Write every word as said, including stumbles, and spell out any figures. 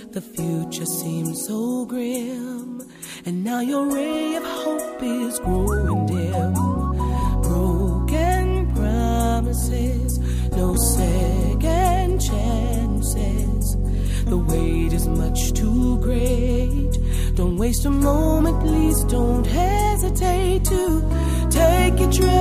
The future seems so grim, and now your ray of hope is growing dim. Broken promises, no second chances. The weight is much too great. Don't waste a moment, please don't hesitate to take your trip.